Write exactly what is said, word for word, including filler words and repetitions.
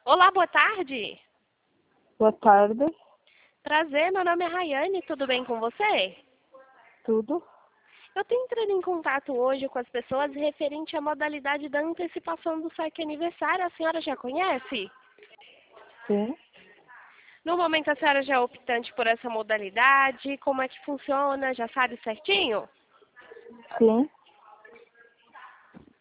Olá, boa tarde. Boa tarde, Prazer, meu nome é Rayane, tudo bem com você? tudo? Eu estou entrando em contato hoje com as pessoas referente à modalidade da antecipação do saque aniversário. A senhora já conhece? Sim, No momento a senhora já é optante por essa modalidade, como é que funciona, já sabe certinho? sim.